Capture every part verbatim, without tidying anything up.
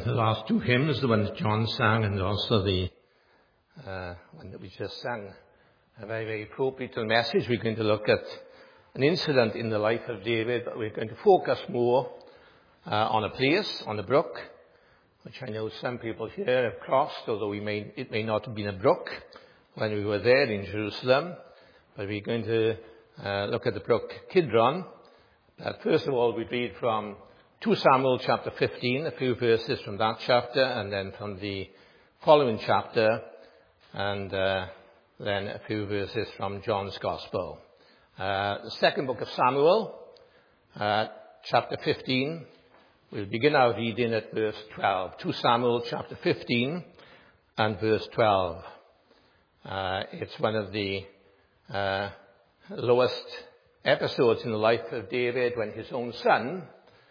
the last two hymns, the one that John sang and also the uh, one that we just sang, are very, very appropriate to the message. We're going to look at an incident in the life of David, but we're going to focus more uh, on a place, on a brook, which I know some people here have crossed, although we may, it may not have been a brook when we were there in Jerusalem. But we're going to uh, look at the brook Kidron. Uh, first of all, we read from Second Samuel chapter fifteen, a few verses from that chapter, and then from the following chapter, and uh, then a few verses from John's Gospel. Uh, the second book of Samuel, uh, chapter fifteen, we'll begin our reading at verse twelve. Second Samuel chapter fifteen and verse twelve. Uh, it's one of the uh, lowest episodes in the life of David when his own son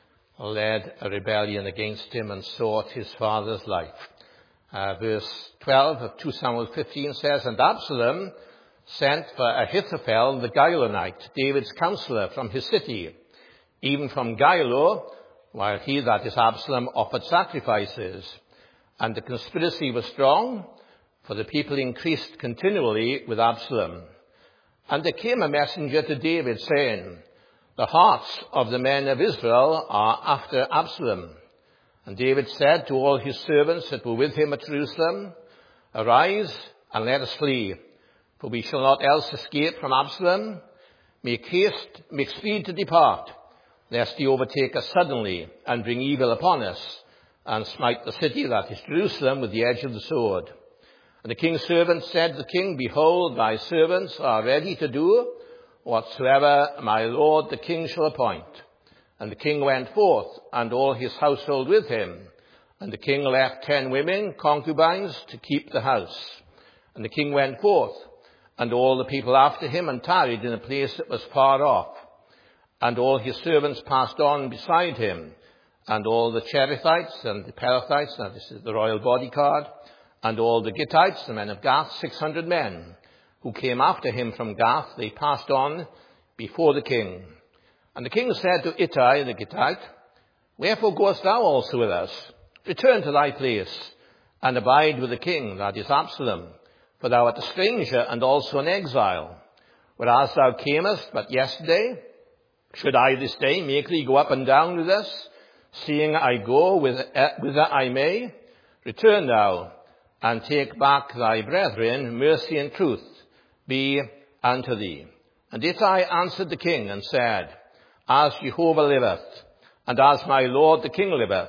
led a rebellion against him and sought his father's life. Uh, verse twelve of Second Samuel fifteen says, "And Absalom sent for Ahithophel the Gilonite, David's counselor, from his city, even from Gilo, while he, that is Absalom, offered sacrifices. And the conspiracy was strong, for the people increased continually with Absalom. And there came a messenger to David, saying, The hearts of the men of Israel are after Absalom. And David said to all his servants that were with him at Jerusalem, Arise and let us flee, for we shall not else escape from Absalom. Make haste, make speed to depart, lest he overtake us suddenly and bring evil upon us, and smite the city, that is Jerusalem, with the edge of the sword. And the king's servants said to the king, Behold, thy servants are ready to do whatsoever my lord the king shall appoint. And the king went forth, and all his household with him. And the king left ten women, concubines, to keep the house. And the king went forth, and all the people after him, and tarried in a place that was far off. And all his servants passed on beside him, and all the Cherethites and the Pelethites, now this is the royal bodyguard, and all the Gittites, the men of Gath, six hundred men, who came after him from Gath, they passed on before the king. And the king said to Ittai the Gittite, Wherefore goest thou also with us? Return to thy place, and abide with the king, that is Absalom, for thou art a stranger and also an exile. Whereas thou camest but yesterday, should I this day make thee go up and down with us, seeing I go whither I may? Return thou, and take back thy brethren, mercy and truth be unto thee. And Ittai answered the king and said, As Jehovah liveth, and as my lord the king liveth,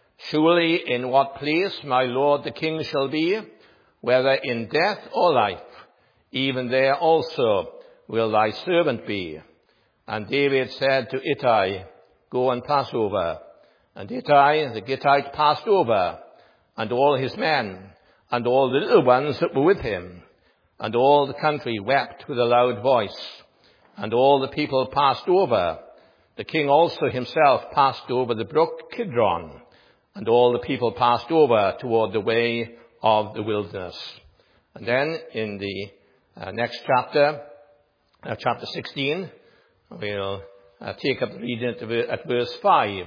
surely in what place my lord the king shall be, whether in death or life, even there also will thy servant be. And David said to Ittai, Go and pass over. And Ittai the Gittite passed over, and all his men, and all the little ones that were with him. And all the country wept with a loud voice. And all the people passed over. The king also himself passed over the brook Kidron. And all the people passed over toward the way of the wilderness. And then in the uh, next chapter, uh, chapter sixteen, we'll uh, take up the reading at, the, at verse five.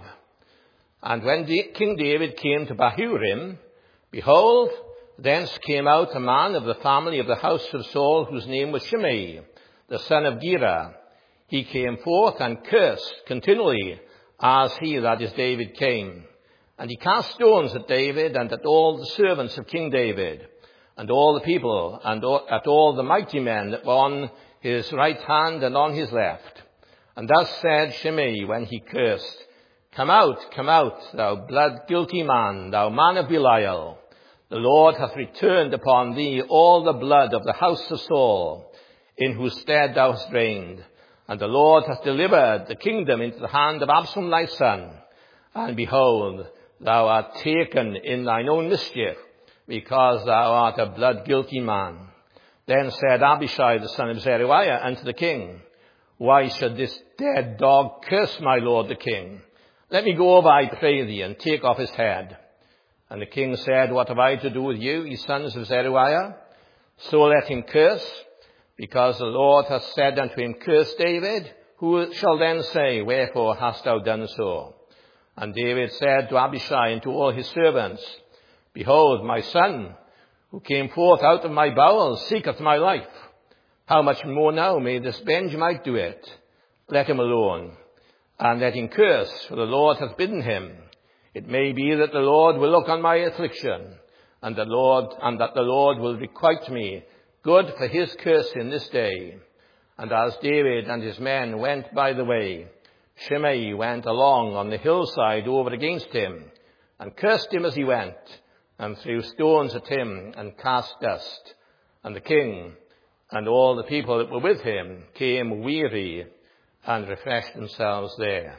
And when D- King David came to Bahurim, behold, thence came out a man of the family of the house of Saul, whose name was Shimei, the son of Gera. He came forth and cursed continually, as he, that is David, came. And he cast stones at David and at all the servants of King David, and all the people, and at all the mighty men that were on his right hand and on his left. And thus said Shimei when he cursed, Come out, come out, thou blood-guilty man, thou man of Belial. The Lord hath returned upon thee all the blood of the house of Saul, in whose stead thou hast reigned. And the Lord hath delivered the kingdom into the hand of Absalom thy son. And behold, thou art taken in thine own mischief, because thou art a blood-guilty man. Then said Abishai the son of Zeruiah unto the king, Why should this dead dog curse my lord the king? Let me go over, I pray thee, and take off his head. And the king said, What have I to do with you, ye sons of Zeruiah? So let him curse, because the Lord hath said unto him, Curse David. Who shall then say, Wherefore hast thou done so? And David said to Abishai and to all his servants, Behold, my son, who came forth out of my bowels, seeketh my life. How much more now may this Benjamite do it? Let him alone, and let him curse, for the Lord hath bidden him. It may be that the Lord will look on my affliction, and the Lord, and that the Lord will requite me good for his cursing this day. And as David and his men went by the way, Shimei went along on the hillside over against him, and cursed him as he went, and threw stones at him, and cast dust. And the king and all the people that were with him came weary, and refreshed themselves there.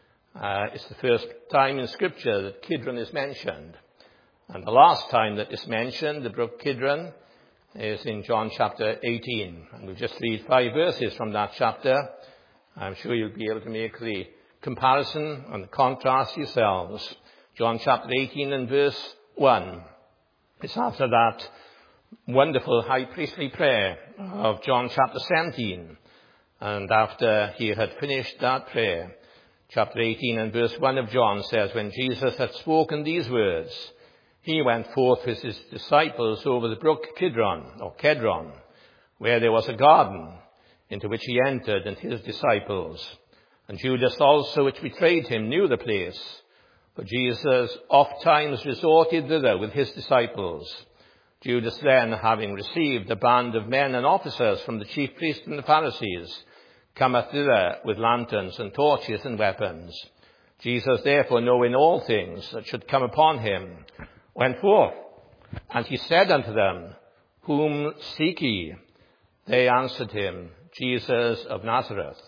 Uh, it's the first time in Scripture that Kidron is mentioned. And the last time that it's mentioned, the brook Kidron, is in John chapter eighteen. And we'll just read five verses from that chapter. I'm sure you'll be able to make the comparison and the contrast yourselves. John chapter eighteen and verse one. It's after that wonderful high priestly prayer of John chapter seventeen. And after he had finished that prayer, chapter eighteen and verse one of John says, When Jesus had spoken these words, he went forth with his disciples over the brook Kidron, or Kedron, where there was a garden, into which he entered and his disciples. And Judas also, which betrayed him, knew the place. For Jesus oft times resorted thither with his disciples. Judas then, having received a band of men and officers from the chief priests and the Pharisees, cometh thither with lanterns and torches and weapons. Jesus, therefore, knowing all things that should come upon him, went forth, and he said unto them, Whom seek ye? They answered him, Jesus of Nazareth.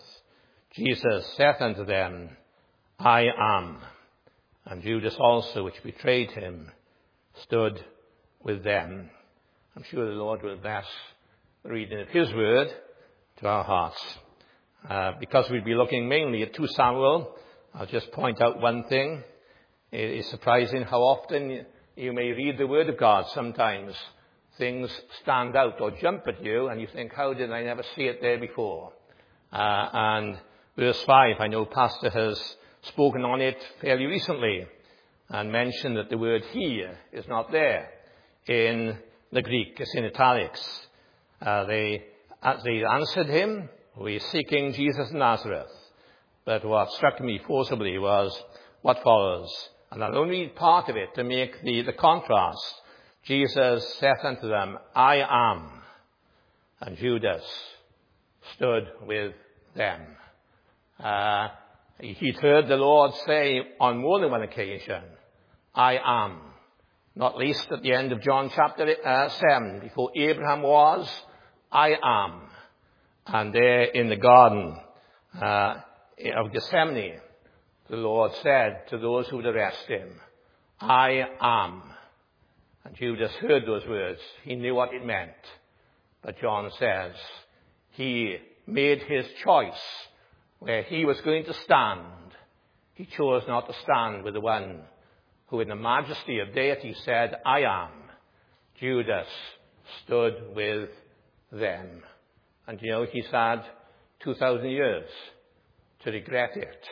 Jesus saith unto them, I am. And Judas also, which betrayed him, stood with them. I'm sure the Lord will bless the reading of his word to our hearts. Uh, because we'll be looking mainly at Second Samuel, I'll just point out one thing. It is surprising how often you may read the word of God. Sometimes things stand out or jump at you and you think, how did I never see it there before? Uh, and verse five, I know Pastor has spoken on it fairly recently and mentioned that the word he is not there in the Greek. It's in italics. Uh, they, uh, they answered him, we are seeking Jesus of Nazareth. But what struck me forcibly was what follows. And I'll only read part of it to make the, the contrast. Jesus saith unto them, I am. And Judas stood with them. Uh, he'd heard the Lord say on more than one occasion, I am. Not least at the end of John chapter uh, seven, before Abraham was, I am. And there in the garden uh, of Gethsemane, the Lord said to those who would arrest him, I am. And Judas heard those words. He knew what it meant. But John says he made his choice where he was going to stand. He chose not to stand with the one who in the majesty of deity said, I am. Judas stood with them. And you know, he's had two thousand years to regret it.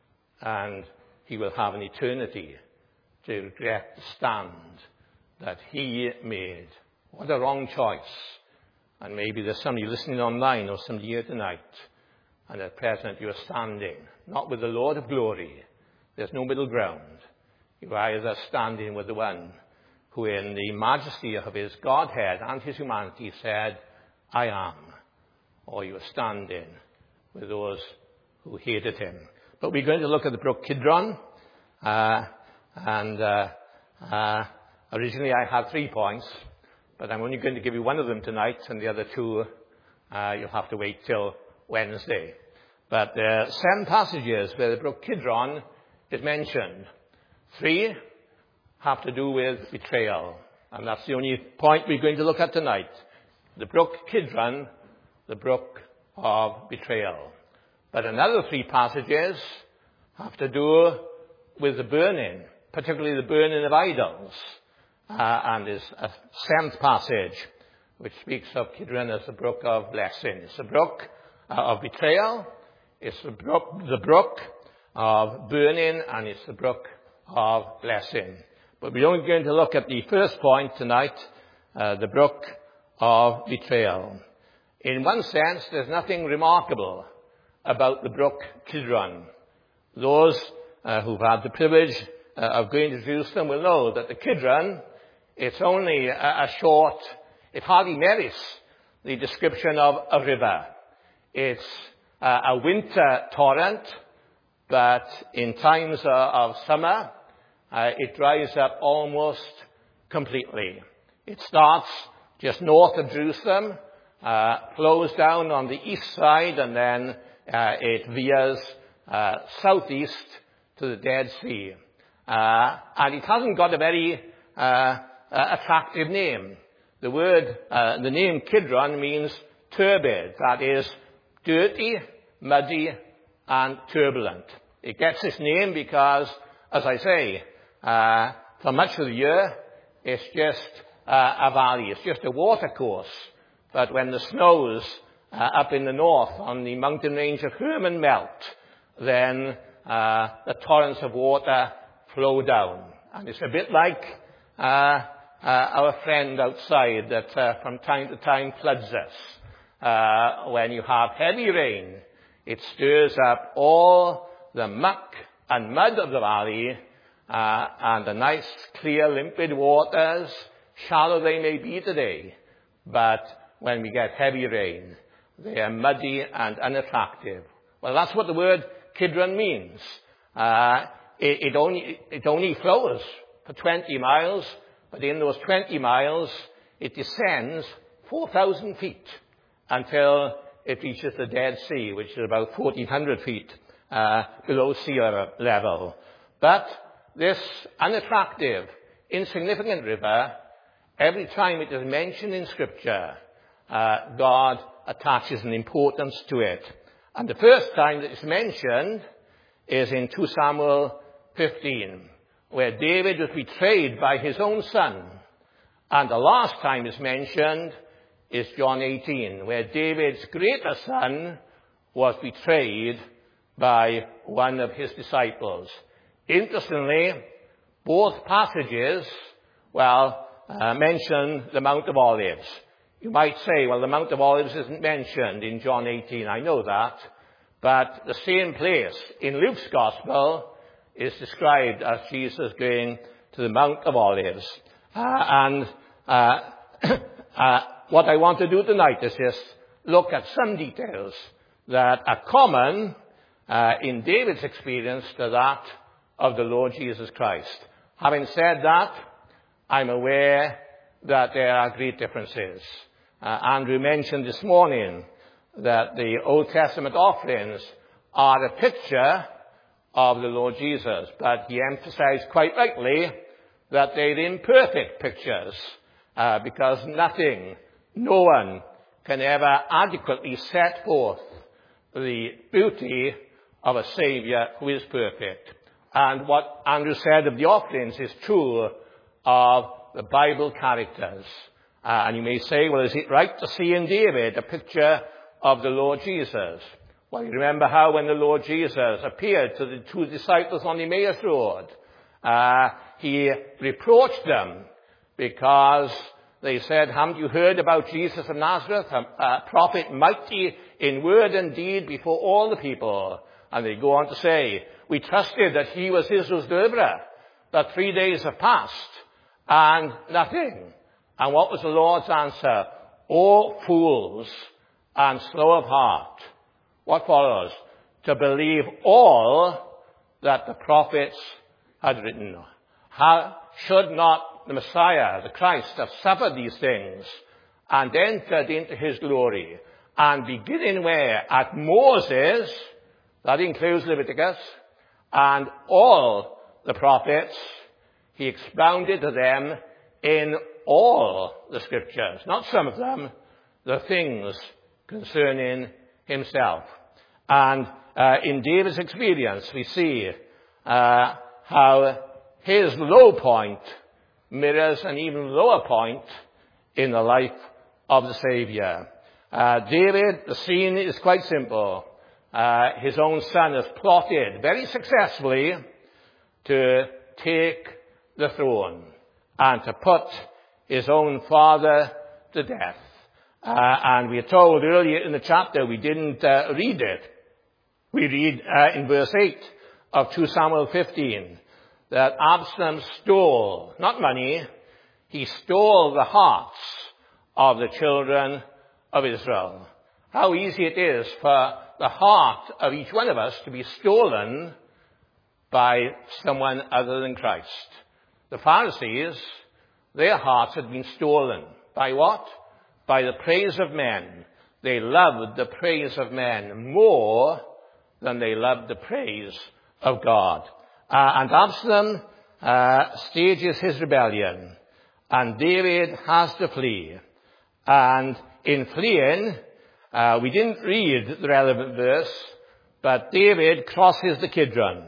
And he will have an eternity to regret the stand that he made. What a wrong choice. And maybe there's somebody listening online or somebody here tonight, and at present you are standing, not with the Lord of glory. There's no middle ground. You are either standing with the one who in the majesty of his Godhead and his humanity said, I am. Or you are standing with those who hated him. But we're going to look at the brook Kidron. Uh, and uh, uh, originally I had three points, but I'm only going to give you one of them tonight, and the other two uh, you'll have to wait till Wednesday. But there are seven passages where the brook Kidron is mentioned. Three have to do with betrayal, and that's the only point we're going to look at tonight. The brook Kidron, the brook of betrayal. But another three passages have to do with the burning, particularly the burning of idols. Uh, and there's a seventh passage which speaks of Kidron as the brook of blessing. It's the brook uh, of betrayal. It's the brook, the brook of burning, and it's the brook of blessing. But we're only going to look at the first point tonight, uh, the brook of betrayal. In one sense, there's nothing remarkable about the brook Kidron. Those uh, who've had the privilege uh, of going to Jerusalem will know that the Kidron, it's only a, a short, it hardly merits the description of a river. It's uh, a winter torrent, but in times uh, of summer, uh, it dries up almost completely. It starts just north of Jerusalem, uh, flows down on the east side, and then uh, it veers uh, southeast to the Dead Sea. Uh, and it hasn't got a very uh, uh, attractive name. The word, uh, the name Kidron means turbid, that is, dirty, muddy, and turbulent. It gets its name because, as I say, uh, for much of the year, it's just uh, a valley. It's just a water course. But when the snows uh, up in the north on the mountain range of Hermon melt, then uh, the torrents of water flow down. And it's a bit like uh, uh, our friend outside that uh, from time to time floods us. Uh, when you have heavy rain, it stirs up all the muck and mud of the valley, uh, and the nice, clear, limpid waters, shallow they may be today, but when we get heavy rain, they are muddy and unattractive. Well, that's what the word Kidron means. Uh, it, it only, it only flows for twenty miles, but in those twenty miles, it descends four thousand feet until it reaches the Dead Sea, which is about fourteen hundred feet uh, below sea level. But this unattractive, insignificant river, every time it is mentioned in Scripture, uh, God attaches an importance to it. And the first time that it's mentioned is in Second Samuel fifteen, where David was betrayed by his own son. And the last time it's mentioned is John eighteen, where David's greater son was betrayed by one of his disciples. Interestingly, both passages, well, uh, mention the Mount of Olives. You might say, well, the Mount of Olives isn't mentioned in John eighteen. I know that. But the same place in Luke's Gospel is described as Jesus going to the Mount of Olives. Uh, and uh, uh, what I want to do tonight is just look at some details that are common uh, in David's experience to that of the Lord Jesus Christ. Having said that, I'm aware that there are great differences. Uh, Andrew mentioned this morning that the Old Testament offerings are a picture of the Lord Jesus, but he emphasized quite rightly that they're imperfect pictures, uh, because nothing, no one can ever adequately set forth the beauty of a Savior who is perfect. And what Andrew said of the offerings is true of the Bible characters. Uh, and you may say, well, is it right to see in David a picture of the Lord Jesus? Well, you remember how when the Lord Jesus appeared to the two disciples on the Emmaus Road, uh, he reproached them because they said, haven't you heard about Jesus of Nazareth, a, a prophet mighty in word and deed before all the people? And they go on to say, we trusted that he was Israel's deliverer, but three days have passed and nothing. And what was the Lord's answer? O fools and slow of heart. What follows? To believe all that the prophets had written. How should not the Messiah, the Christ, have suffered these things and entered into his glory? And beginning where? At Moses, that includes Leviticus, and all the prophets, he expounded to them in all the Scriptures, not some of them, the things concerning himself. And uh, in David's experience, we see uh, how his low point mirrors an even lower point in the life of the Savior. Uh, David, the scene is quite simple. uh, his own son has plotted very successfully to take the throne and to put his own father to death. Uh, and we are told earlier in the chapter, we didn't uh, read it. We read uh, in verse eight of Second Samuel fifteen that Absalom stole, not money, he stole the hearts of the children of Israel. How easy it is for the heart of each one of us to be stolen by someone other than Christ. The Pharisees, their hearts had been stolen. By what? By the praise of men. They loved the praise of men more than they loved the praise of God. Uh, and Absalom uh, stages his rebellion, and David has to flee. And in fleeing, uh, we didn't read the relevant verse, but David crosses the Kidron.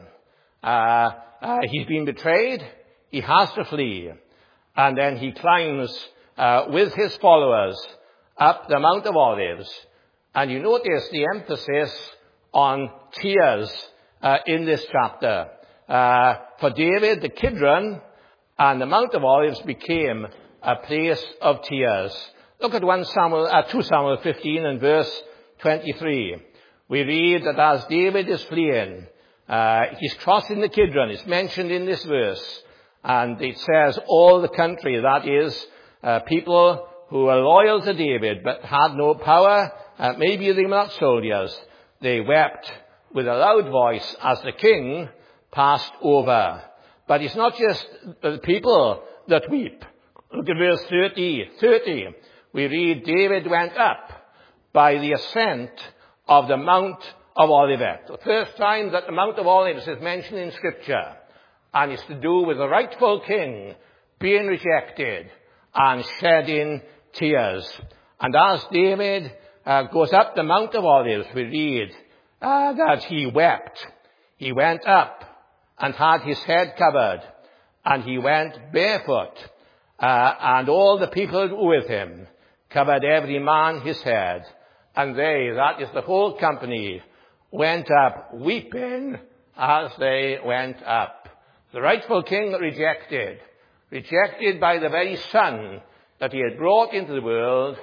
Uh, uh, he's been betrayed. He has to flee. And then he climbs uh, with his followers up the Mount of Olives. And you notice the emphasis on tears uh, in this chapter. Uh, for David, the Kidron and the Mount of Olives became a place of tears. Look at First Samuel, uh, Second Samuel fifteen and verse twenty-three. We read that as David is fleeing, uh, he's crossing the Kidron. It's mentioned in this verse. And it says all the country, that is, uh, people who were loyal to David but had no power, uh, maybe they were not soldiers, they wept with a loud voice as the king passed over. But it's not just the people that weep. Look at verse thirty. thirty. We read, David went up by the ascent of the Mount of Olivet. The first time that the Mount of Olives is mentioned in Scripture. And it's to do with the rightful king being rejected and shedding tears. And as David uh, goes up the Mount of Olives, we read uh, that he wept. He went up and had his head covered, and he went barefoot, uh, and all the people who were with him covered every man his head, and they, that is the whole company, went up weeping as they went up. The rightful king rejected, rejected by the very son that he had brought into the world,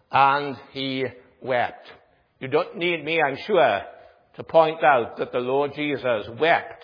and he wept. You don't need me, I'm sure, to point out that the Lord Jesus wept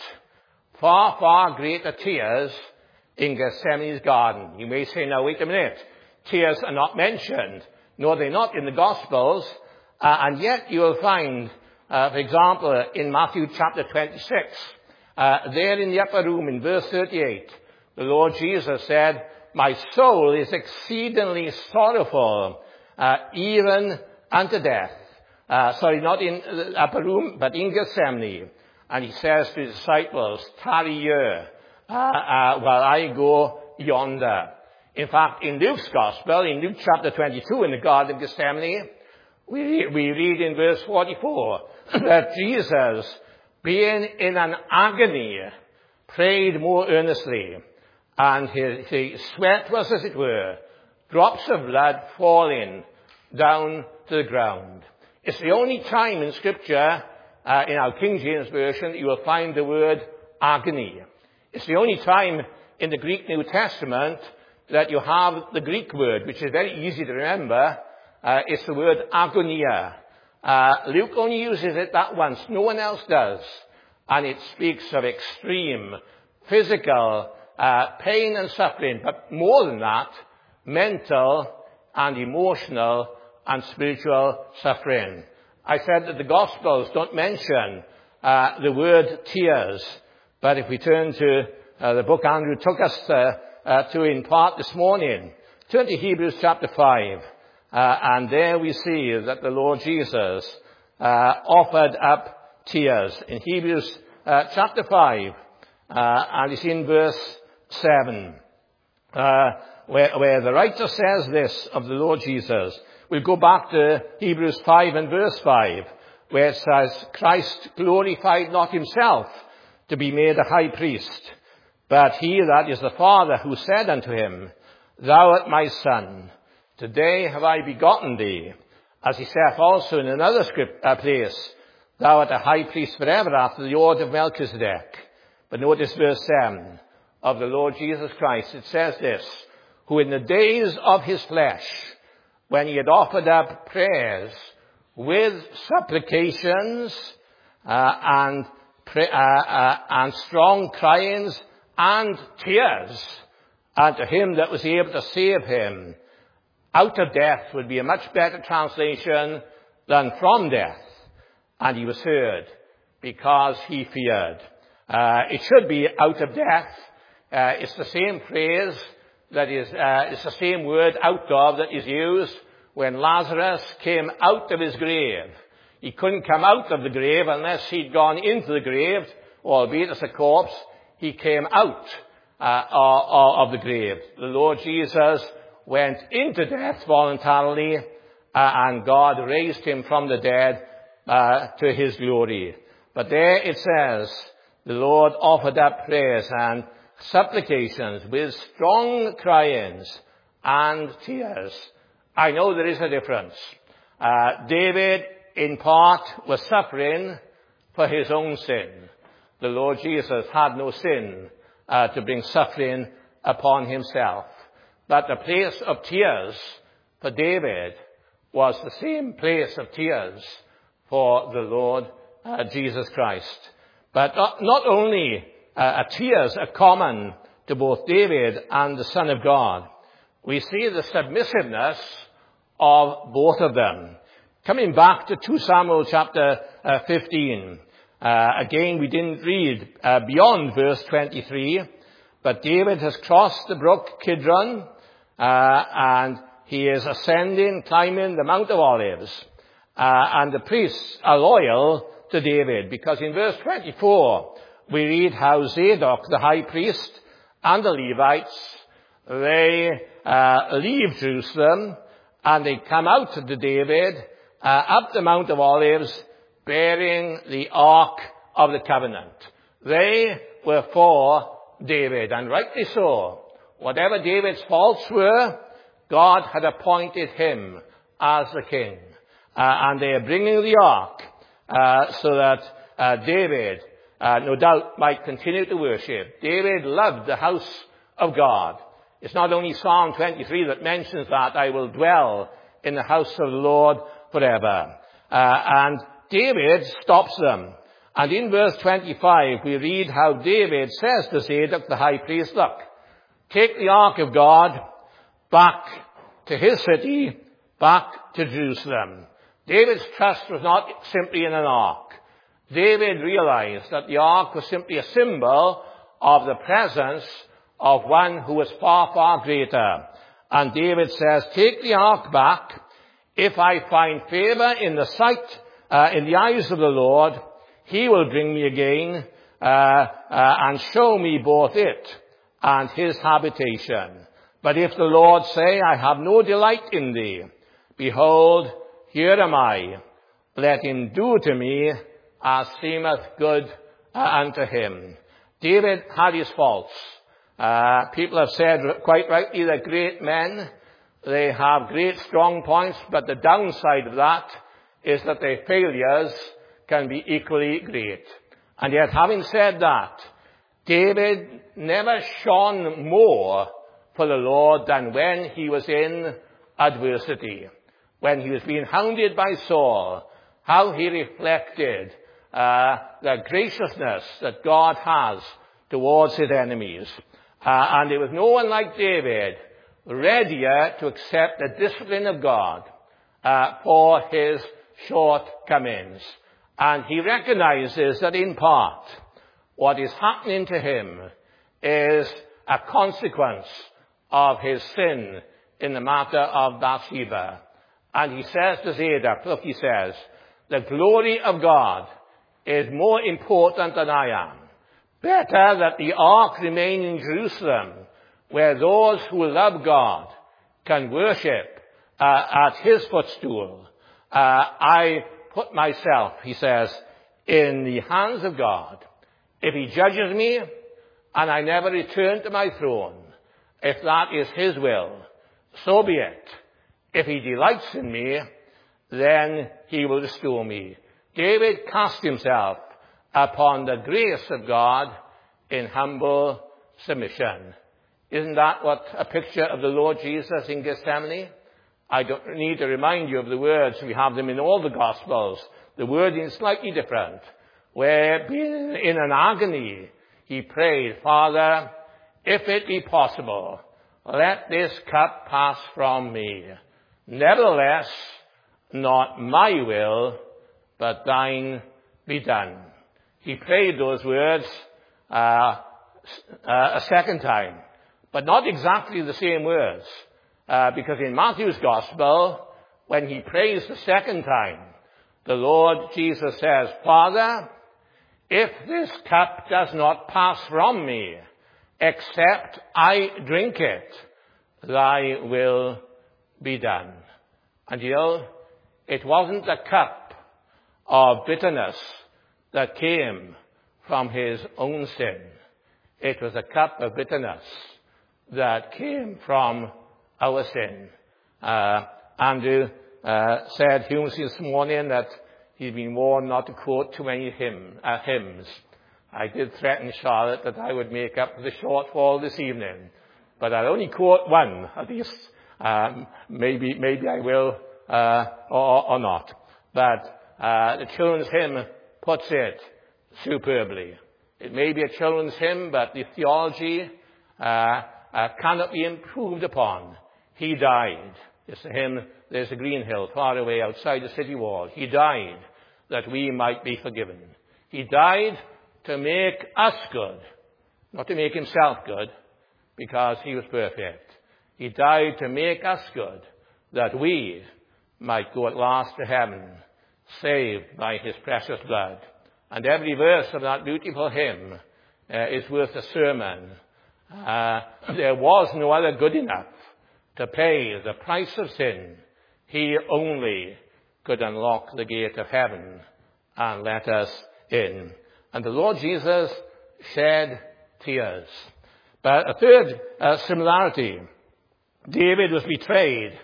far, far greater tears in Gethsemane's garden. You may say, now wait a minute, tears are not mentioned. No, they're not in the Gospels, uh, and yet you will find, uh, for example, in Matthew chapter twenty-six, uh, there in the upper room in verse thirty-eight, the Lord Jesus said, my soul is exceedingly sorrowful, uh, even unto death. Uh, sorry, not in the upper room, but in Gethsemane. And he says to his disciples, tarry here, uh, uh, while I go yonder. In fact, in Luke's Gospel, in Luke chapter twenty-two, in the Garden of Gethsemane, we, we read in verse forty-four that Jesus, being in an agony, prayed more earnestly, and his, his sweat was, as it were, drops of blood falling down to the ground. It's the only time in Scripture, uh, in our King James Version, you will find the word agony. It's the only time in the Greek New Testament that you have the Greek word, which is very easy to remember. Uh, it's the word agonia. Uh, Luke only uses it that once. No one else does. And it speaks of extreme physical uh, pain and suffering, but more than that, mental and emotional and spiritual suffering. I said that the Gospels don't mention uh, the word tears, but if we turn to uh, the book Andrew took us uh, uh, to in part this morning, turn to Hebrews chapter five, uh, and there we see that the Lord Jesus uh, offered up tears. In Hebrews uh, chapter five, uh, and it's in verse seven, uh, where, where the writer says this of the Lord Jesus. We'll go back to Hebrews five and verse five, where it says, Christ glorified not himself to be made a high priest, but he, that is the Father, who said unto him, Thou art my Son, today have I begotten thee. As he saith also in another script, uh, place, Thou art a high priest forever after the order of Melchizedek. But notice verse seven of the Lord Jesus Christ. It says this, who in the days of his flesh, when he had offered up prayers with supplications uh, and, pray, uh, uh, and strong cryings and tears unto him that was able to save him out of death would be a much better translation than from death. And he was heard because he feared. Uh, it should be out of death. Uh, it's the same phrase that is, uh, it's the same word out of that is used when Lazarus came out of his grave. He couldn't come out of the grave unless he'd gone into the grave, albeit as a corpse. He came out uh, of the grave. The Lord Jesus went into death voluntarily, uh, and God raised him from the dead uh, to his glory. But there it says, the Lord offered up prayers and supplications with strong cryings and tears. I know there is a difference. Uh, David, in part, was suffering for his own sin. The Lord Jesus had no sin uh, to bring suffering upon himself. But the place of tears for David was the same place of tears for the Lord uh, Jesus Christ. But not, not only uh, tears are common to both David and the Son of God, we see the submissiveness of both of them. Coming back to Second Samuel chapter uh, fifteen, uh, again we didn't read uh, beyond verse twenty-three, but David has crossed the brook Kidron, uh, and he is ascending, climbing the Mount of Olives, uh, and the priests are loyal to David, because in verse twenty-four we read how Zadok, the high priest, and the Levites, they uh, leave Jerusalem, and they come out to David, uh, up the Mount of Olives, bearing the Ark of the Covenant. They were for David, and rightly so. Whatever David's faults were, God had appointed him as the king. Uh, and they are bringing the Ark uh, so that uh, David, uh, no doubt, might continue to worship. David loved the house of God. It's not only Psalm twenty-three that mentions that, I will dwell in the house of the Lord forever. Uh, and David stops them. And in verse twenty-five, we read how David says to Zadok, the high priest, look, take the Ark of God back to his city, back to Jerusalem. David's trust was not simply in an ark. David realized that the ark was simply a symbol of the presence of one who was far, far greater. And David says, take the ark back. If I find favor in the sight, uh, in the eyes of the Lord, he will bring me again, uh, uh, and show me both it and his habitation. But if the Lord say, I have no delight in thee, behold, here am I. Let him do to me as seemeth good uh, unto him. David had his faults. Uh, people have said quite rightly that great men, they have great strong points, but the downside of that is that their failures can be equally great. And yet, having said that, David never shone more for the Lord than when he was in adversity. When he was being hounded by Saul, how he reflected uh, the graciousness that God has towards his enemies. Uh, and there was no one like David readier to accept the discipline of God uh, for his shortcomings. And he recognizes that in part, what is happening to him is a consequence of his sin in the matter of Bathsheba. And he says to Zadok, look, he says, the glory of God is more important than I am. Better that the ark remain in Jerusalem, where those who love God can worship uh, at his footstool. Uh, I put myself, he says, in the hands of God. If he judges me and I never return to my throne, if that is his will, so be it. If he delights in me, then he will restore me. David cast himself upon the grace of God in humble submission. Isn't that what a picture of the Lord Jesus in Gethsemane? I don't need to remind you of the words. We have them in all the Gospels. The wording is slightly different. Where, being in an agony, he prayed, Father, if it be possible, let this cup pass from me. Nevertheless, not my will, but thine be done. He prayed those words uh, uh, a second time, but not exactly the same words, uh, because in Matthew's Gospel, when he prays the second time, the Lord Jesus says, Father, if this cup does not pass from me, except I drink it, thy will be done. And you know, it wasn't a cup of bitterness that came from his own sin. It was a cup of bitterness that came from our sin. Uh, Andrew uh, said humorously this morning that he'd been warned not to quote too many hymn, uh, hymns. I did threaten Charlotte that I would make up the shortfall this evening, but I'll only quote one at least. Um, maybe, maybe I will uh, or, or not. But uh, the children's hymn puts it superbly. It may be a children's hymn, but the theology uh, uh, cannot be improved upon. He died. It's a hymn, there's a green hill far away outside the city wall. He died that we might be forgiven. He died to make us good, not to make himself good, because he was perfect. He died to make us good, that we might go at last to heaven, saved by his precious blood. And every verse of that beautiful hymn uh, is worth a sermon. Uh, there was no other good enough to pay the price of sin. He only could unlock the gate of heaven and let us in. And the Lord Jesus shed tears. But a third uh, similarity, David was betrayed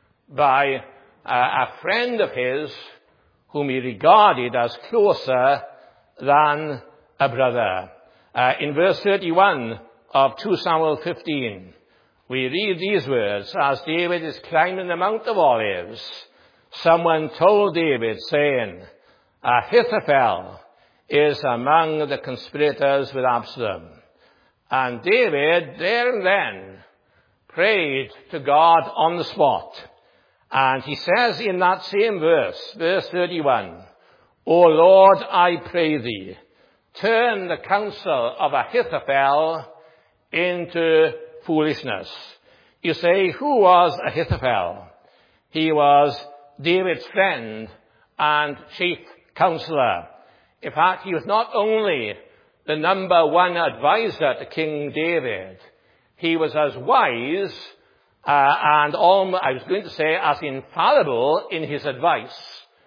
by uh, a friend of his whom he regarded as closer than a brother. Uh, in verse thirty-one of Second Samuel fifteen, we read these words, as David is climbing the Mount of Olives, someone told David, saying, Ahithophel is among the conspirators with Absalom. And David, there and then, prayed to God on the spot. And he says in that same verse, verse thirty-one, O Lord, I pray thee, turn the counsel of Ahithophel into foolishness. You say, who was Ahithophel? He was David's friend and chief counselor. In fact, he was not only the number one advisor to King David, he was as wise uh, and almost, I was going to say, as infallible in his advice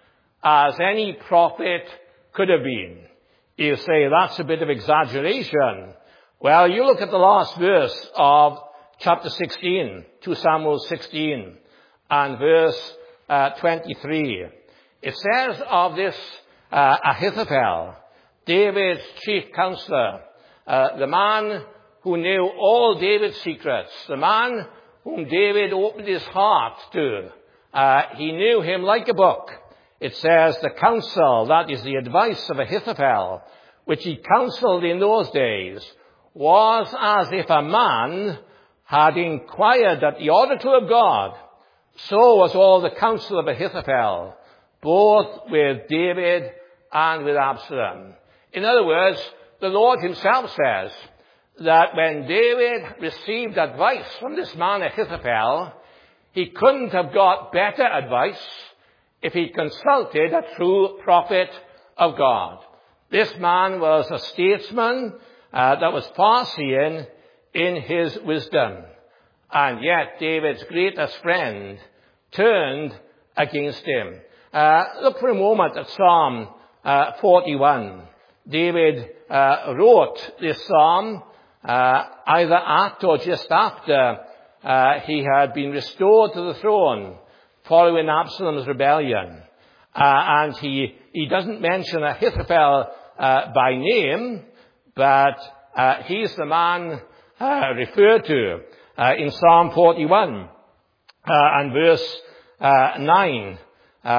as any prophet could have been. You say, that's a bit of exaggeration. Well, you look at the last verse of chapter sixteen, Second Samuel sixteen, and verse uh, twenty-three. It says of this uh, Ahithophel, David's chief counselor, uh, the man who knew all David's secrets, the man whom David opened his heart to. Uh, he knew him like a book. It says the counsel, that is the advice of Ahithophel, which he counseled in those days, was as if a man had inquired at the oracle of God. So was all the counsel of Ahithophel, both with David and with Absalom. In other words, the Lord himself says that when David received advice from this man Ahithophel, he couldn't have got better advice if he consulted a true prophet of God. This man was a statesman uh, that was far-seeing in his wisdom. And yet David's greatest friend turned against him. Uh, look for a moment at Psalm uh, forty-one. David uh, wrote this psalm uh, either at or just after uh, he had been restored to the throne following Absalom's rebellion. Uh, and he he doesn't mention Ahithophel uh, by name, but uh, he's the man uh, referred to uh, in Psalm forty-one uh, and verse uh, nine. Uh,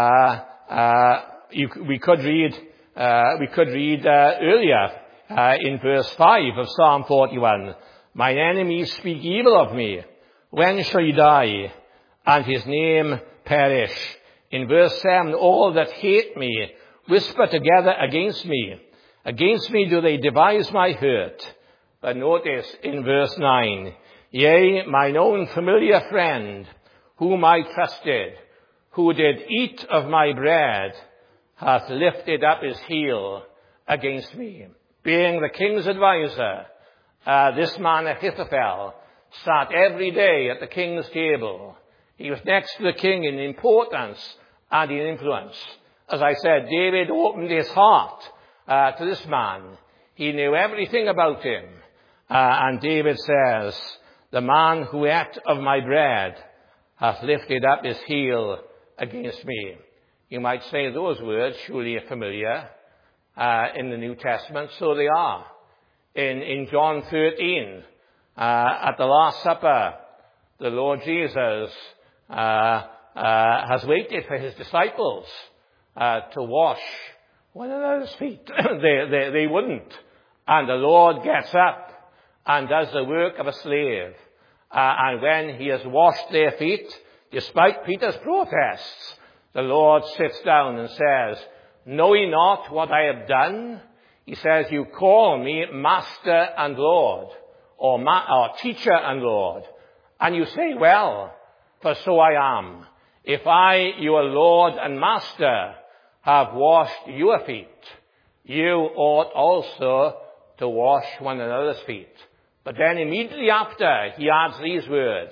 uh, you, we could read, uh, we could read uh, earlier uh, in verse five of Psalm forty-one. Mine enemies speak evil of me. When shall he die, and his name perish? In verse seven, all that hate me whisper together against me. Against me do they devise my hurt. But notice in verse nine, yea, mine own familiar friend, whom I trusted, who did eat of my bread, hath lifted up his heel against me. Being the king's adviser, uh, this man Ahithophel sat every day at the king's table. He was next to the king in importance and in influence. As I said, David opened his heart uh, to this man. He knew everything about him. Uh, and David says, the man who ate of my bread hath lifted up his heel against me. You might say those words surely are familiar uh, in the New Testament. So they are. In, in John thirteen, uh, at the Last Supper, the Lord Jesus uh, uh, has waited for his disciples uh, to wash one another's feet. they, they, they wouldn't. And the Lord gets up and does the work of a slave. Uh, and when he has washed their feet, despite Peter's protests, the Lord sits down and says, know ye not what I have done? He says, you call me Master and Lord, or, ma- or Teacher and Lord. And you say, well, for so I am. If I, your Lord and Master, have washed your feet, you ought also to wash one another's feet. But then immediately after, he adds these words,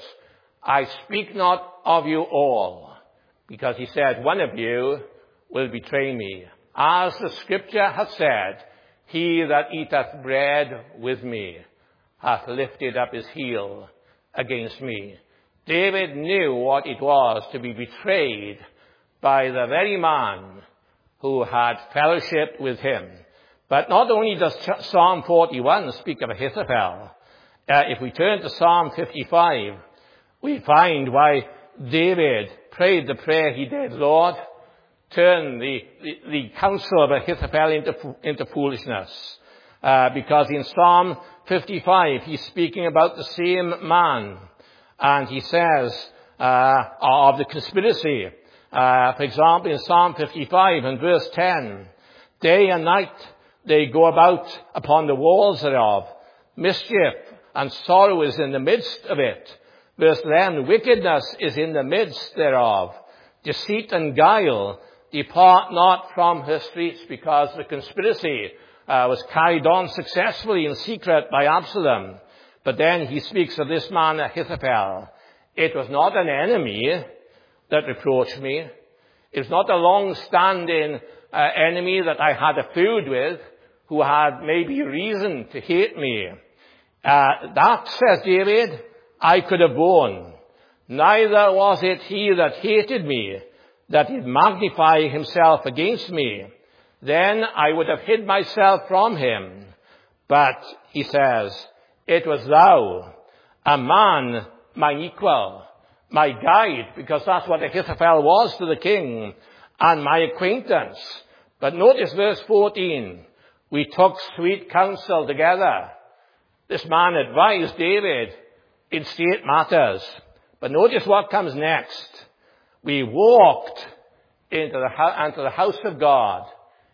I speak not of you all, because he said, one of you will betray me. As the scripture hath said, he that eateth bread with me hath lifted up his heel against me. David knew what it was to be betrayed by the very man who had fellowshiped with him. But not only does Psalm forty-one speak of Ahithophel, uh, if we turn to Psalm fifty-five, we find why David prayed the prayer he did. Lord, turn the, the, the counsel of Ahithophel into, into foolishness. Uh, because in Psalm fifty-five, he's speaking about the same man. And he says, uh, of the conspiracy. Uh, for example, in Psalm fifty-five and verse ten, day and night they go about upon the walls thereof. Mischief and sorrow is in the midst of it. Verse eleven, wickedness is in the midst thereof. Deceit and guile depart not from her streets, because the conspiracy uh, was carried on successfully in secret by Absalom. But then he speaks of this man Ahithophel. It was not an enemy that reproached me. It was not a long-standing uh, enemy that I had a feud with, who had maybe reason to hate me. Uh, that, says David, I could have borne. Neither was it he that hated me, that did magnify himself against me. Then I would have hid myself from him. But, he says, it was thou, a man, mine equal, my guide, because that's what Ahithophel was to the king, and my acquaintance. But notice verse fourteen. We took sweet counsel together. This man advised David in state matters. But notice what comes next. We walked into the, into the house of God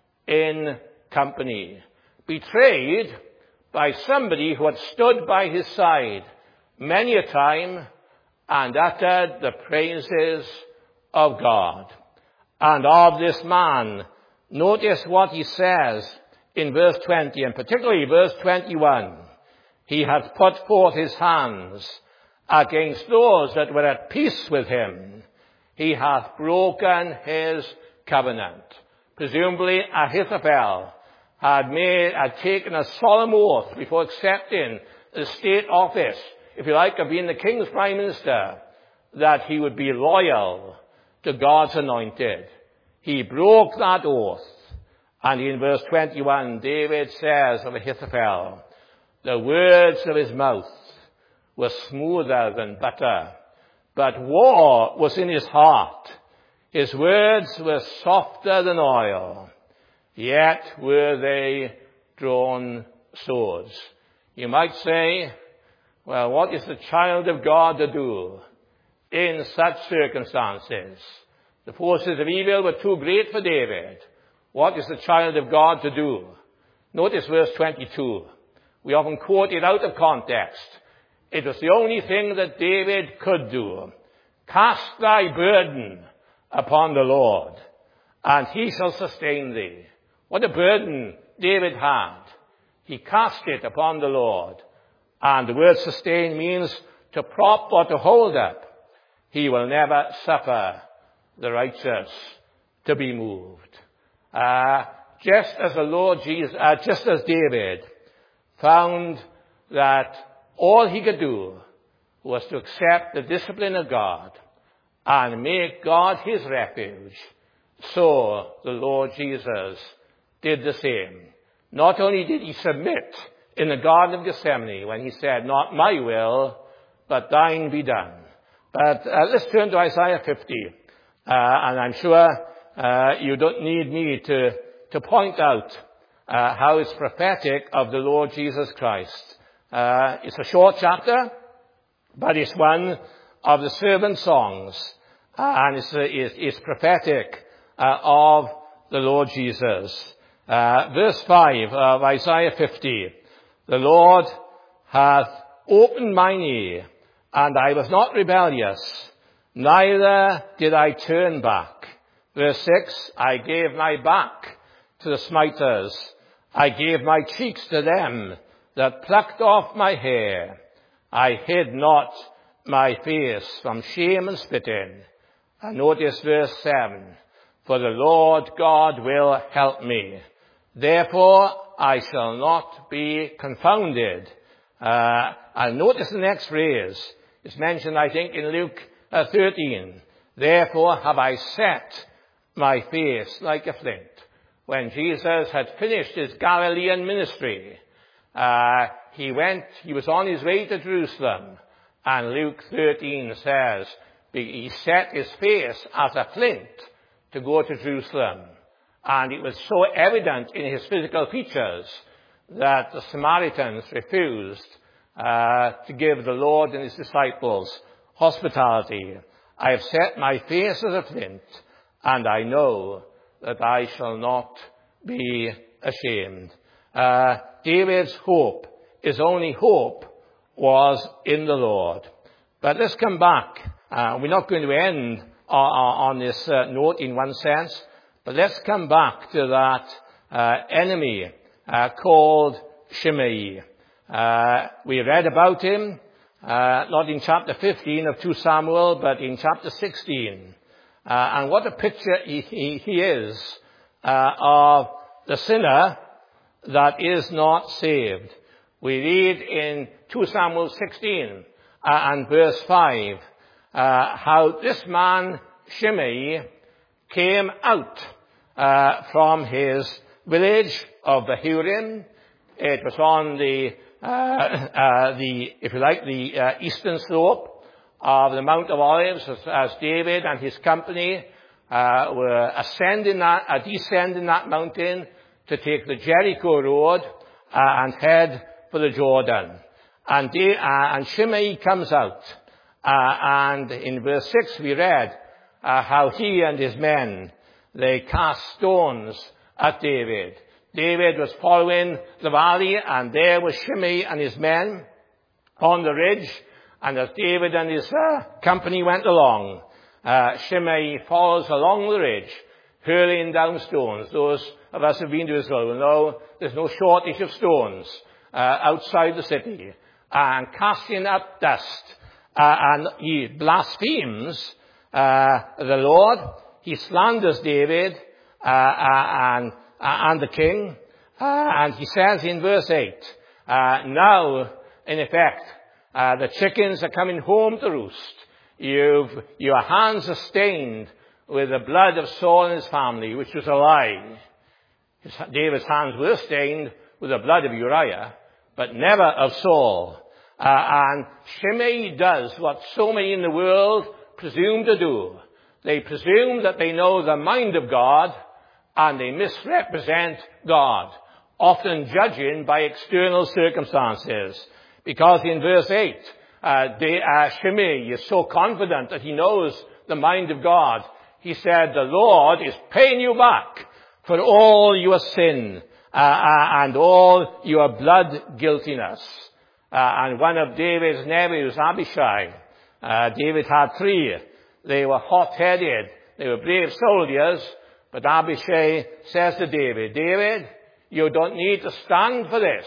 in company, betrayed by somebody who had stood by his side many a time and uttered the praises of God. And of this man, notice what he says in verse twenty, and particularly verse twenty-one. He hath put forth his hands against those that were at peace with him. He hath broken his covenant. Presumably Ahithophel had made, had taken a solemn oath before accepting the state office, if you like, of being the king's prime minister, that he would be loyal to God's anointed. He broke that oath. And in verse twenty-one, David says of Ahithophel, the words of his mouth were smoother than butter, but war was in his heart. His words were softer than oil, yet were they drawn swords. You might say, well, what is the child of God to do in such circumstances? The forces of evil were too great for David. What is the child of God to do? Notice verse twenty-two. We often quote it out of context. It was the only thing that David could do. Cast thy burden upon the Lord, and he shall sustain thee. What a burden David had. He cast it upon the Lord. And the word sustain means to prop or to hold up. He will never suffer the righteous to be moved. Uh, just as the Lord Jesus, uh, just as David found that all he could do was to accept the discipline of God and make God his refuge, so the Lord Jesus did the same. Not only did he submit in the Garden of Gethsemane when he said, not my will, but thine be done. But uh, let's turn to Isaiah fifty. Uh, and I'm sure uh, you don't need me to, to point out uh, how it's prophetic of the Lord Jesus Christ. Uh, it's a short chapter, but it's one of the servant songs. Uh, and it's, it's, it's prophetic uh, of the Lord Jesus. Uh, verse five of Isaiah fifty. The Lord hath opened mine ear, and I was not rebellious, neither did I turn back. Verse six, I gave my back to the smiters. I gave my cheeks to them that plucked off my hair. I hid not my face from shame and spitting. And notice verse seven, for the Lord God will help me. Therefore I shall not be confounded. Uh, and notice the next phrase. It's mentioned, I think, in Luke uh, thirteen. Therefore have I set my face like a flint. When Jesus had finished his Galilean ministry, uh, he went, he was on his way to Jerusalem. And Luke thirteen says, he set his face as a flint to go to Jerusalem. And it was so evident in his physical features that the Samaritans refused uh, to give the Lord and his disciples hospitality. I have set my face as a flint, and I know that I shall not be ashamed. Uh, David's hope, his only hope, was in the Lord. But let's come back. Uh, we're not going to end on, on this uh, note in one sense, but let's come back to that uh, enemy uh, called Shimei. Uh, we read about him, uh, not in chapter fifteen of Second Samuel, but in chapter sixteen. Uh, and what a picture he, he, he is uh, of the sinner that is not saved. We read in Second Samuel sixteen uh, and verse five uh, how this man Shimei came out uh, from his village of Bahurim. It was on the, uh, uh, the if you like, the uh, eastern slope of the Mount of Olives, as, as David and his company uh, were ascending that, uh, descending that mountain to take the Jericho road uh, and head for the Jordan. And, they, uh, and Shimei comes out, uh, and in verse six we read uh, how he and his men, they cast stones at David. David was following the valley, and there was Shimei and his men on the ridge. And as David and his uh, company went along, uh, Shimei follows along the ridge, hurling down stones. Those of us who have been to Israel will know there's no shortage of stones uh, outside the city, and casting up dust. Uh, and he blasphemes uh, the Lord. He slanders David uh, uh, and, uh, and the king. Uh, and he says in verse eight, uh, now, in effect, uh, the chickens are coming home to roost. You've, your hands are stained with the blood of Saul and his family, which was a lie. His, David's hands were stained with the blood of Uriah, but never of Saul. Uh, and Shimei does what so many in the world presume to do. They presume that they know the mind of God, and they misrepresent God, often judging by external circumstances. Because in verse eight, uh, they, uh, Shimei is so confident that he knows the mind of God. He said, the Lord is paying you back for all your sin uh, uh, and all your blood guiltiness. Uh, and one of David's nephews, Abishai, uh, David had three. They were hot-headed. They were brave soldiers. But Abishai says to David, David, you don't need to stand for this.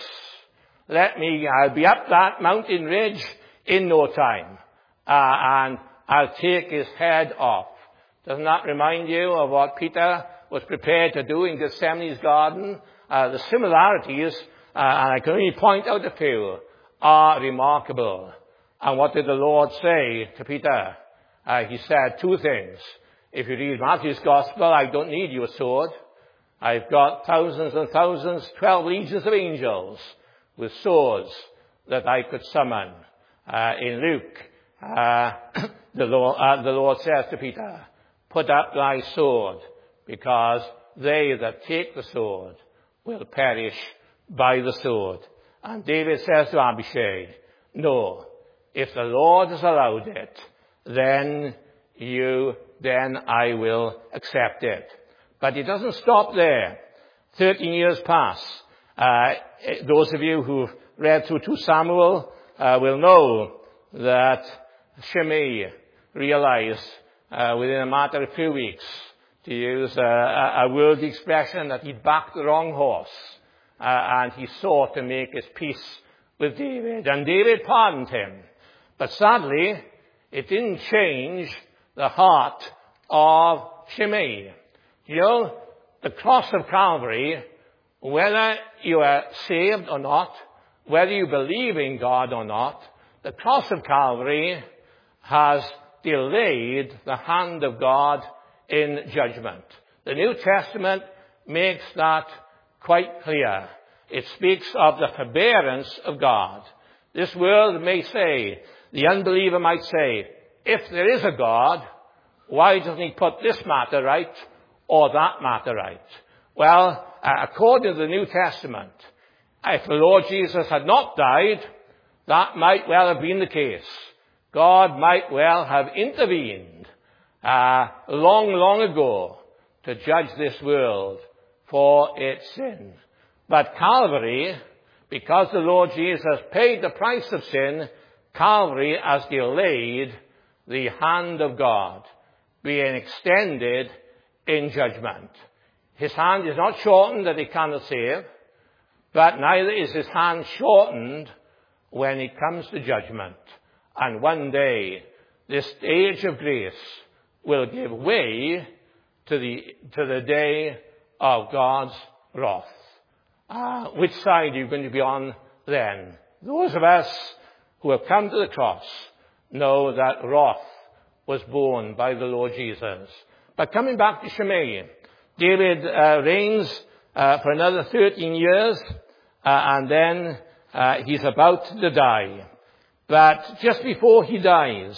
Let me, I'll be up that mountain ridge in no time. Uh, and I'll take his head off. Doesn't that remind you of what Peter was prepared to do in Gethsemane's garden? Uh, the similarities, uh, and I can only point out a few, are remarkable. And what did the Lord say to Peter? Uh, he said two things. If you read Matthew's Gospel, I don't need your sword. I've got thousands and thousands, twelve legions of angels with swords that I could summon. Uh, in Luke, uh, the, Lord, uh, the Lord says to Peter, put up thy sword, because they that take the sword will perish by the sword. And David says to Abishai, no, if the Lord has allowed it, then you, then I will accept it. But it doesn't stop there. Thirteen years pass. Uh, those of you who've read through Second Samuel uh, will know that Shimei realized uh, within a matter of few weeks, to use a, a word expression, that he'd backed the wrong horse. Uh, and he sought to make his peace with David. And David pardoned him. But sadly, it didn't change the heart of Shimei. You know, the cross of Calvary, whether you are saved or not, whether you believe in God or not, the cross of Calvary has delayed the hand of God in judgment. The New Testament makes that quite clear. It speaks of the forbearance of God. This world may say, the unbeliever might say, if there is a God, why doesn't he put this matter right or that matter right? Well, uh, according to the New Testament, if the Lord Jesus had not died, that might well have been the case. God might well have intervened uh, long, long ago to judge this world for its sin. But Calvary, because the Lord Jesus paid the price of sin, Calvary has delayed the hand of God being extended in judgment. His hand is not shortened that he cannot save, but neither is his hand shortened when it comes to judgment. And one day, this age of grace will give way to the, to the day of God's wrath. Uh, which side are you going to be on then? Those of us who have come to the cross know that wrath was borne by the Lord Jesus. But coming back to Shimei, David uh, reigns uh, for another thirteen years, uh, and then uh, he's about to die. But just before he dies,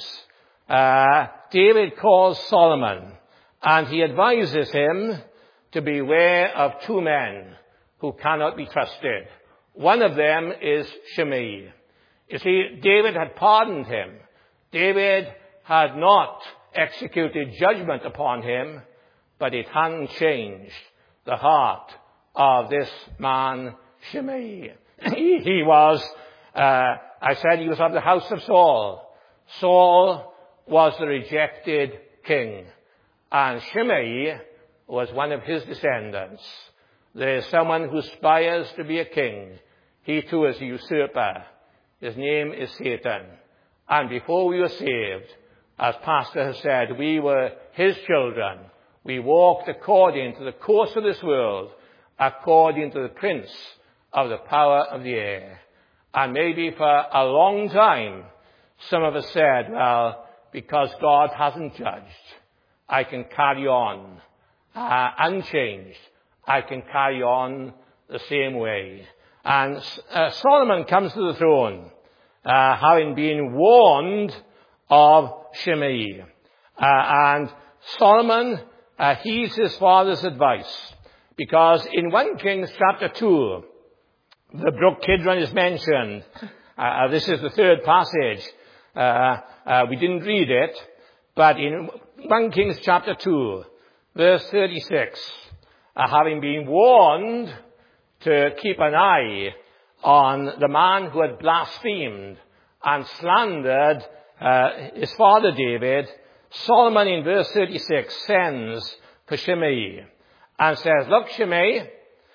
uh, David calls Solomon, and he advises him to beware of two men who cannot be trusted. One of them is Shimei. You see, David had pardoned him. David had not executed judgment upon him, but it hadn't changed the heart of this man, Shimei. he, he was, uh, I said he was of the house of Saul. Saul was the rejected king, and Shimei was one of his descendants. There is someone who aspires to be a king. He too is a usurper. His name is Satan. And before we were saved, as Pastor has said, we were his children. We walked according to the course of this world, according to the prince of the power of the air. And maybe for a long time, some of us said, well, because God hasn't judged, I can carry on uh, unchanged. I can carry on the same way. And uh, Solomon comes to the throne, uh, having been warned of Shimei. Uh, and Solomon uh, heeds his father's advice, because in First Kings chapter two, the brook Kidron is mentioned. Uh, this is the third passage. Uh, uh, we didn't read it, but in First Kings chapter two, verse thirty-six, uh, having been warned to keep an eye on the man who had blasphemed and slandered uh, his father David, Solomon in verse thirty-six sends for Shimei and says, look, Shimei,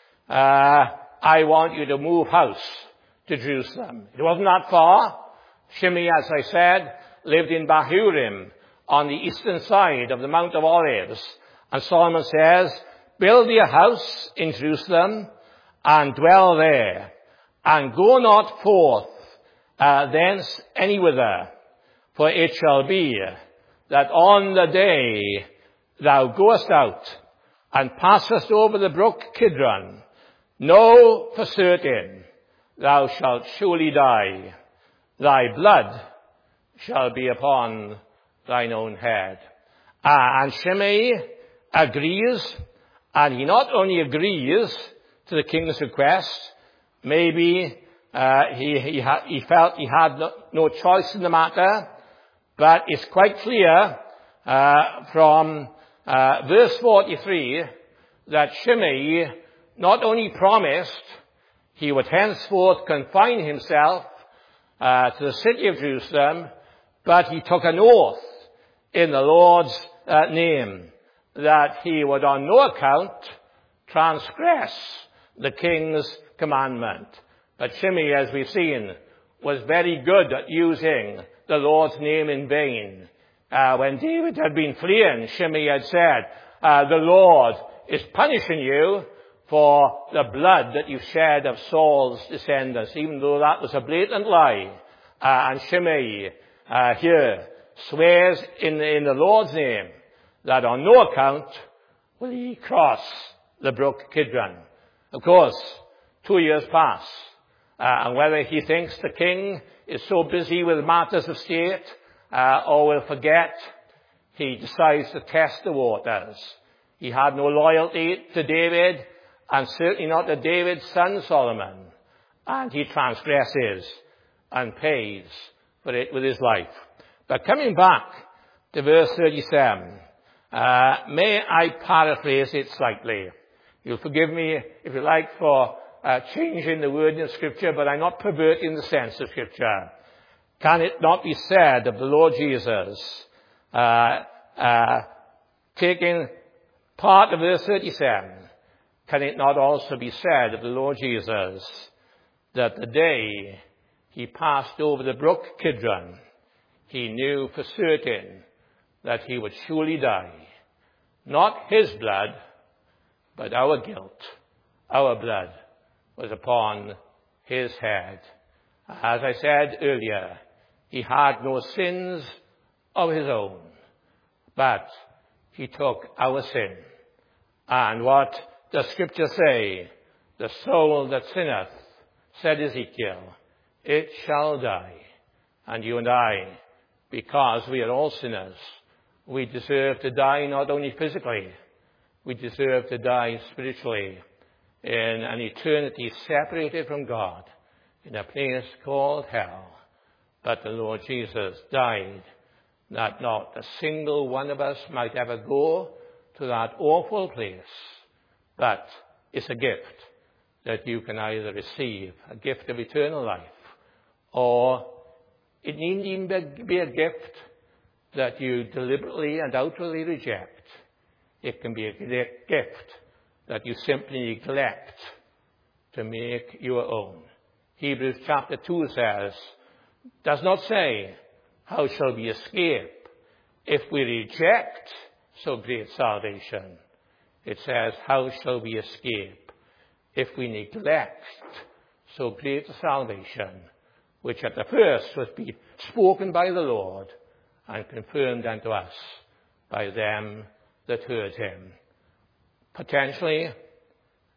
uh, I want you to move house to Jerusalem. It wasn't that far. Shimei, as I said, lived in Bahurim on the eastern side of the Mount of Olives. And Solomon says, build thee a house in Jerusalem and dwell there, and go not forth uh, thence any whither. For it shall be that on the day thou goest out and passest over the brook Kidron, know for certain thou shalt surely die. Thy blood shall be upon thine own head. Uh, and Shimei agrees, and he not only agrees to the king's request, maybe uh, he, he, ha- he felt he had no, no choice in the matter, but it's quite clear uh, from uh, verse forty-three that Shimei not only promised he would henceforth confine himself uh, to the city of Jerusalem, but he took an oath in the Lord's uh, name that he would on no account transgress the king's commandment. But Shimei, as we've seen, was very good at using the Lord's name in vain. Uh, when David had been fleeing, Shimei had said, uh, the Lord is punishing you for the blood that you shed of Saul's descendants, even though that was a blatant lie. Uh, and Shimei uh, here swears in, in the Lord's name that on no account will he cross the brook Kidron. Of course, two years pass, uh, and whether he thinks the king is so busy with matters of state uh, or will forget, he decides to test the waters. He had no loyalty to David, and certainly not to David's son Solomon, and he transgresses and pays for it with his life. But coming back to verse thirty-seven, uh, may I paraphrase it slightly. You'll forgive me, if you like, for uh, changing the word in Scripture, but I'm not perverting the sense of Scripture. Can it not be said of the Lord Jesus, uh, uh, taking part of verse thirty-seven, can it not also be said of the Lord Jesus that the day he passed over the brook Kidron, he knew for certain that he would surely die? Not his blood, but our guilt, our blood was upon his head. As I said earlier, he had no sins of his own, but he took our sin. And what does Scripture say? The soul that sinneth, said Ezekiel, it shall die. And you and I, because we are all sinners, we deserve to die not only physically, we deserve to die spiritually in an eternity separated from God in a place called hell. But the Lord Jesus died that not a single one of us might ever go to that awful place. But it's a gift that you can either receive, a gift of eternal life, or it needn't even be a gift that you deliberately and outwardly reject. It can be a gift that you simply neglect to make your own. Hebrews chapter two says, does not say, how shall we escape if we reject so great salvation? It says, how shall we escape if we neglect so great a salvation, which at the first was be spoken by the Lord and confirmed unto us by them that heard him. Potentially,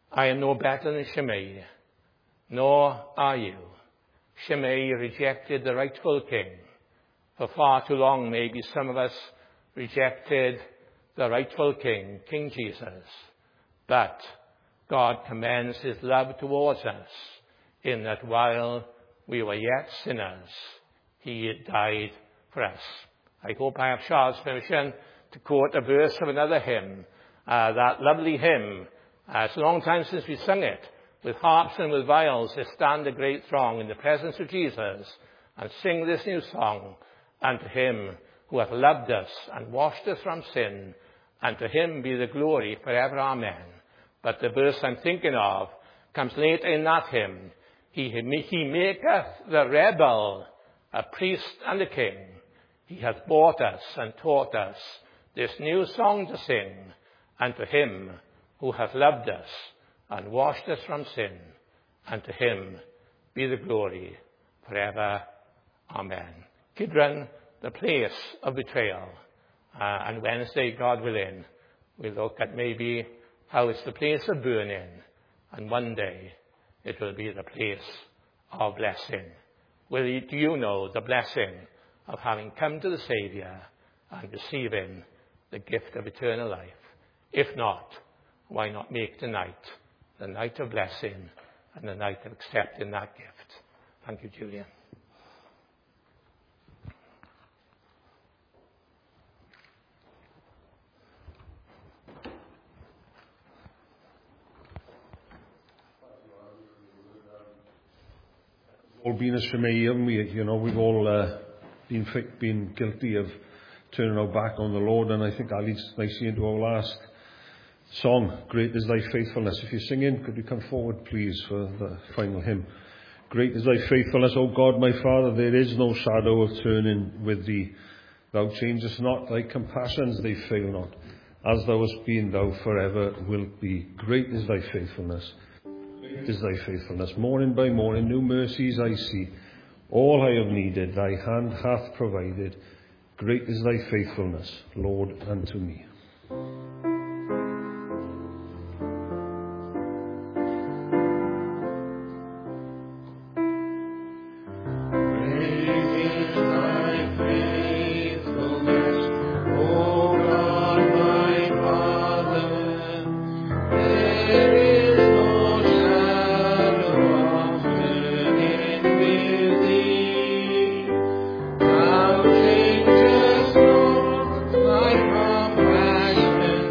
I am no better than Shimei, nor are you. Shimei rejected the rightful king. For far too long, maybe some of us rejected the rightful king, King Jesus. But God commends his love towards us in that while we were yet sinners, he died for us. I hope I have Charles' permission to quote a verse of another hymn, uh, that lovely hymn. Uh, it's a long time since we sung it. With harps and with viols, they stand a great throng in the presence of Jesus and sing this new song. Unto him who hath loved us and washed us from sin, and to him be the glory forever. Amen. But the verse I'm thinking of comes later in that hymn. He, he maketh the rebel a priest and a king. He hath bought us and taught us this new song to sing. And to him who hath loved us and washed us from sin, and to him be the glory forever. Amen. Kidron, the place of betrayal. Uh, and Wednesday, God willing, we'll look at maybe how it's the place of burning, and one day it will be the place of blessing. Will you, do you know the blessing of having come to the Saviour and receiving the gift of eternal life? If not, why not make tonight the night of blessing and the night of accepting that gift? Thank you, Julian. All been a Shimei, we, you know, we've all uh, been been guilty of turning our back on the Lord, and I think that leads nicely into our last song, Great is Thy Faithfulness. If you're singing, could you come forward, please, for the final hymn? Great is Thy faithfulness, O God, my Father, there is no shadow of turning with Thee. Thou changest not, Thy compassions, they fail not. As Thou hast been, Thou forever wilt be. Great is Thy faithfulness. Great is Thy faithfulness. Morning by morning, new mercies I see. All I have needed, Thy hand hath provided. Great is Thy faithfulness, Lord, unto me. Compassion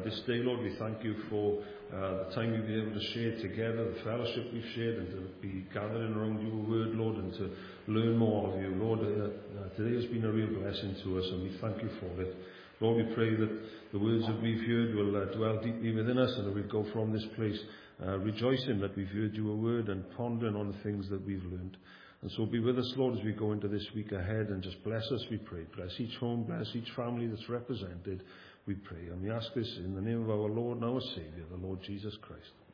this day, Lord. We thank you for uh, the time we've been able to share together, the fellowship we've shared, and to be gathering around your word, Lord, and to learn more of you. Lord, uh, uh, today has been a real blessing to us, and we thank you for it. Lord, we pray that the words that we've heard will uh, dwell deeply within us, and that we'll go from this place uh, rejoicing that we've heard your word and pondering on the things that we've learned. And so be with us, Lord, as we go into this week ahead, and just bless us, we pray. Bless each home, bless each family that's represented, we pray. And we ask this in the name of our Lord and our Saviour, the Lord Jesus Christ.